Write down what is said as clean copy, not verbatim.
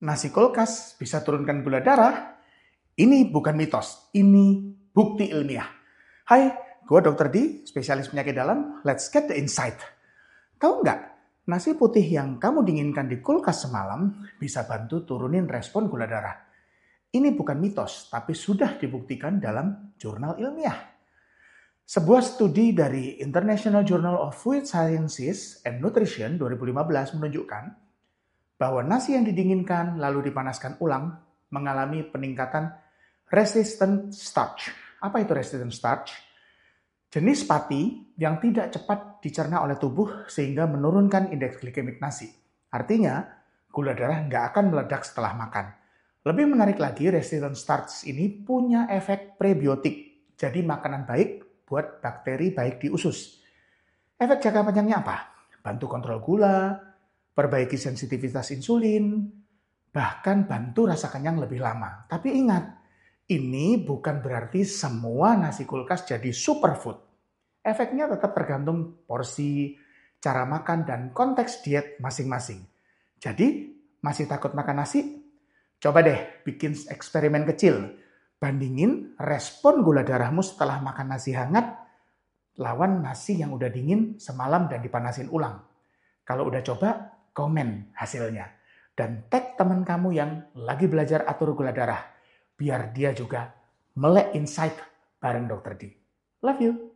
Nasi kulkas bisa turunkan gula darah? Ini bukan mitos, ini bukti ilmiah. Hai, gue Dr. D, spesialis penyakit dalam. Let's get the insight. Tahu nggak, nasi putih yang kamu dinginkan di kulkas semalam bisa bantu turunin respon gula darah. Ini bukan mitos, tapi sudah dibuktikan dalam jurnal ilmiah. Sebuah studi dari International Journal of Food Sciences and Nutrition 2015 menunjukkan bahwa nasi yang didinginkan lalu dipanaskan ulang mengalami peningkatan resistant starch. Apa itu resistant starch? Jenis pati yang tidak cepat dicerna oleh tubuh sehingga menurunkan indeks glikemik nasi. Artinya, gula darah nggak akan meledak setelah makan. Lebih menarik lagi, resistant starch ini punya efek prebiotik. Jadi makanan baik buat bakteri baik di usus. Efek jangka panjangnya apa? Bantu kontrol gula, perbaiki sensitivitas insulin, bahkan bantu rasa kenyang lebih lama. Tapi ingat, ini bukan berarti semua nasi kulkas jadi superfood. Efeknya tetap tergantung porsi, cara makan, dan konteks diet masing-masing. Jadi, masih takut makan nasi? Coba deh bikin eksperimen kecil. Bandingin respon gula darahmu setelah makan nasi hangat lawan nasi yang udah dingin semalam dan dipanasin ulang. Kalau udah coba, komen hasilnya. Dan tag teman kamu yang lagi belajar atur gula darah. Biar dia juga melek insight bareng Dr. D. Love you.